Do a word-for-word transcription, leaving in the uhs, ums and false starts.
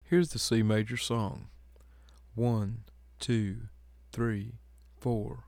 Here's the C major song. One, two, three, four.